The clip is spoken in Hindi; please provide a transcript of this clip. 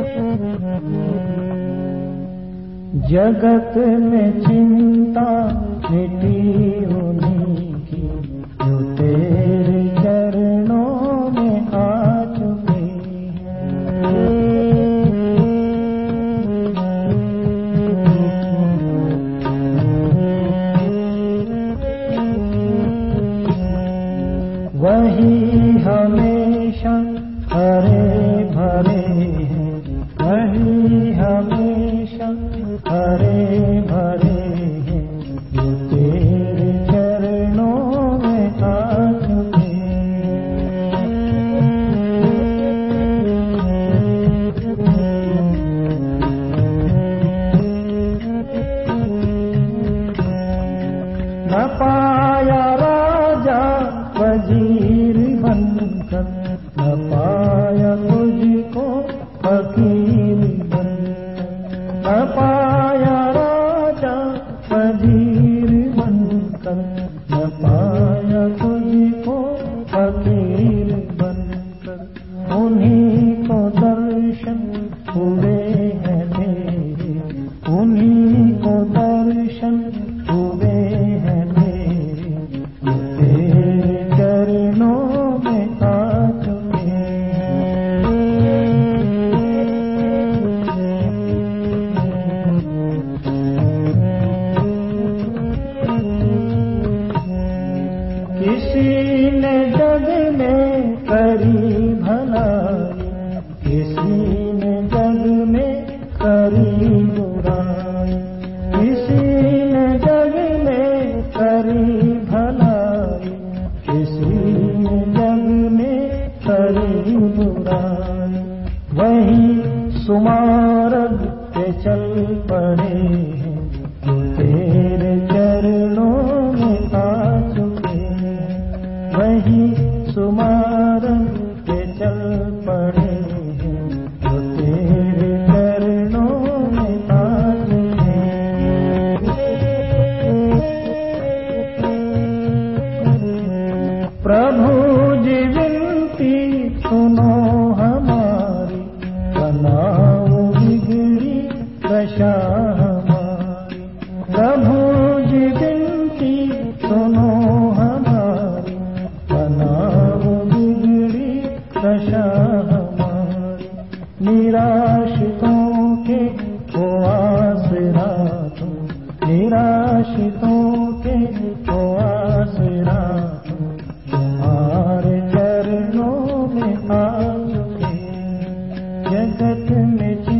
जगत में चिंता मिटी उन्हीं की जो तेरे चरणों में आ चुकी है। वही हमेशा हरे भरे हैं, वही हमेशा हरे भरे हैं, जो तेरे चरणों में आ चुके न पाया राजा वजीर बनकर, न पाया तुझको फकीर बनकर, न पाया राजा वजीर बनकर, न पाया तुझको फकीर बनकर। उन्हीं को दर्शन हुए हैं मेरे, उन्हीं को दर्शन हुए हैं मेरे, तेरे चरणों में आ चुके किसी ने जग में करी भलाई, किसी ने जग में करी बुराई, किसी ने जग में करी भलाई, किसी ने जग में करी बुराई। वही सुमारग पे चल पड़े हैं, जो तेरे चरणों में आ चुके हैं। वही सुमारग पे चल पड़े हैं, जो तेरे चरणों में आ चुके हैं। प्रभु जी विनती सुनो हमारी, बनाओ बिगड़ी दशा हमारी। प्रभु जी विनती सुनो हमारी, बनाओ बिगड़ी दशा हमारी। निराशितों के को आसरा तुम, निराशितों के को आसरा तुम, तुम्हारे चरणों में आ चुके। जगत में